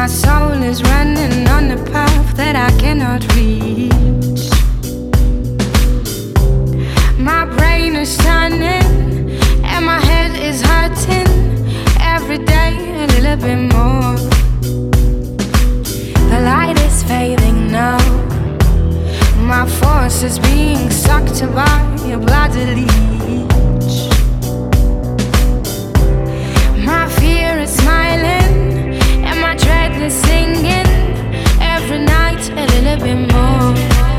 soul is running on a path that I cannot reach. My brain is turning and my head is hurting every day a little bit more. The light is fading now. My force is being sucked by a bloody leech. My fear is smiling and my dread is singing every night a little bit more.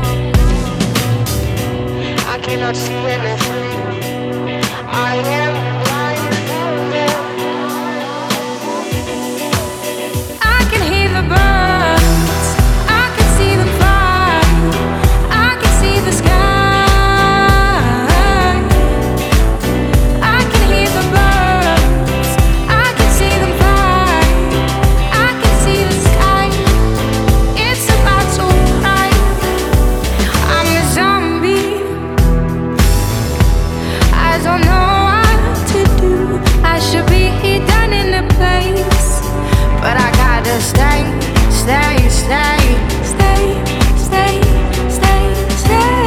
I cannot see anything. I am blind. I can hear the birds. I can see them fly. I can see the sky. I can hear the birds. I can see them fly. I can see the sky. It's about to cry. I'm a zombie. I don't know what to do. I should be hidden in a place, but I gotta stay, stay, stay, stay, stay, stay, stay.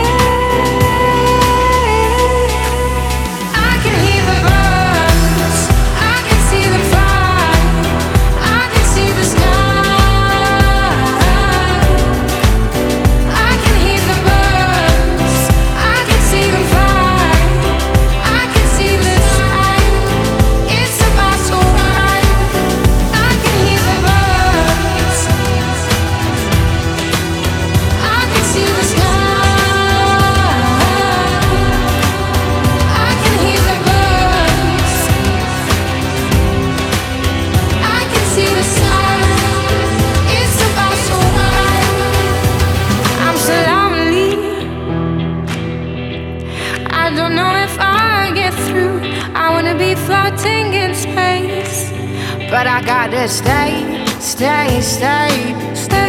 I can hear the birds. I can see them fly. I can see the sky. I can hear the birds. I can see them fly. I can see the sky. It's about to rise. I can hear the birds. I can see the sky. I can hear the birds. I can see the sky. It's about to rise. I'm so lonely. I don't know if I get through. I wanna be floating in space, but I gotta stay, stay, stay, stay.